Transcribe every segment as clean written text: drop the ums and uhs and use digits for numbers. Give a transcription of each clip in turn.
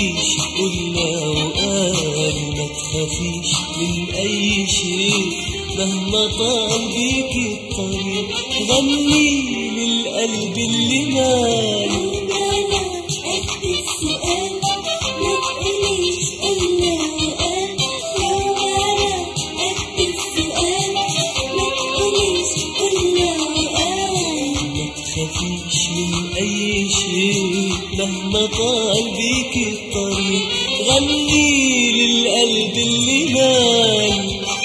تقوليش قلنا وقال ما تخافيش من أي شيء مهما طال بيكي الطريق غني للقلب اللي مال قد السؤال ما تقوليش قلنا وقال لو أنا قد السؤال ما تقوليش قلنا وقال ما تخافيش من أي شيء مهما طال بيكي الطريق غني للقلب اللي مال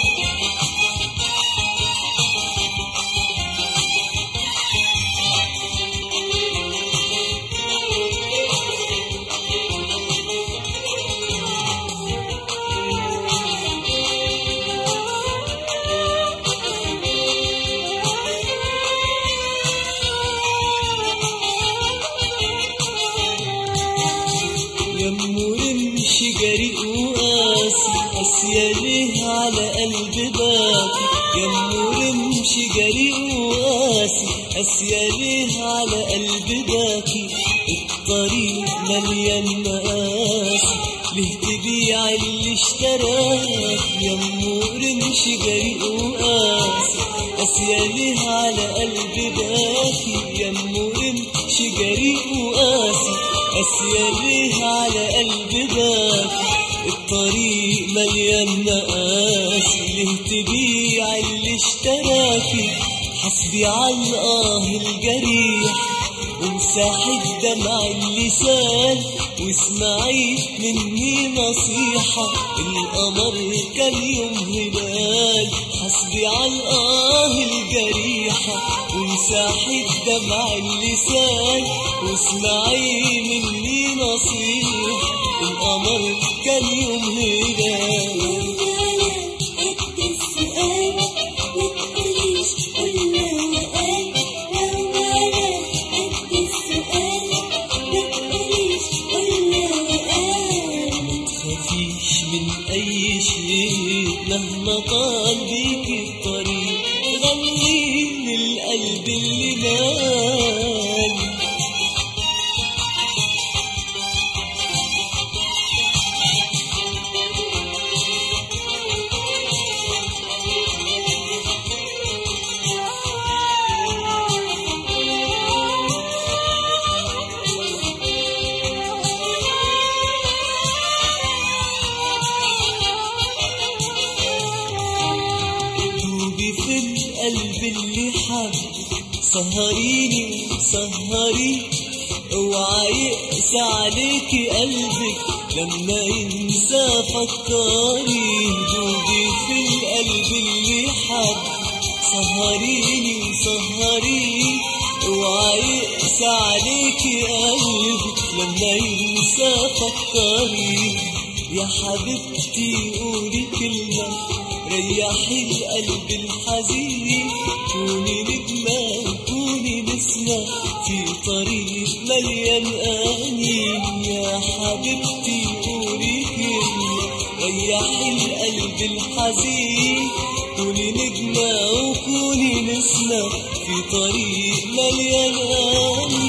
يمو رمشي جريء وقاسي قاسية ليه على قلب باكي يمو رمشي جريء وقاسي قاسية ليه على قلب باكي الطريق مليان مقاسي ليه تبيع اللي اشتراك يمو رمشي جريء وقاسي قاسية ليه على قلب باكي يمو رمشي جريء وقاسي قاسية ليه على قلب باكي الطريق مليان مقاسي ليه تبيع اللي اشتراكي حسبي عالآه الجريح وامسحي الدمع اللسان واسمعي مني نصيحة القمر كان يوم هلال حسبي عالآه الجريحة وامسحي الدمع اللسان واسمعي مني نصيحة القمر كان يوم هلال قد السؤال ما تقوليش قلنا وقال لو أنا قد السؤال ما تقوليش قلنا وقال ما تخافيش من أي شيء مهما طال بيكي الطريق غني للقلب اللي مال في القلب اللي حب سهريني سهري اوعى يقسى عليكي قلبك لما ينسى فكري دوبي في القلب اللي حب سهريني سهري اوعى يقسى عليكي قلبك لما ينسى فكري يا حبيبتي قولي كلمة ريحي القلب الحزين كوني نجمة كوني نسمة في طريق مليان آنين يا حبيبتي قولي كلمة ريحي القلب الحزين كوني نجمة وكوني نسمة في طريق مليان آنين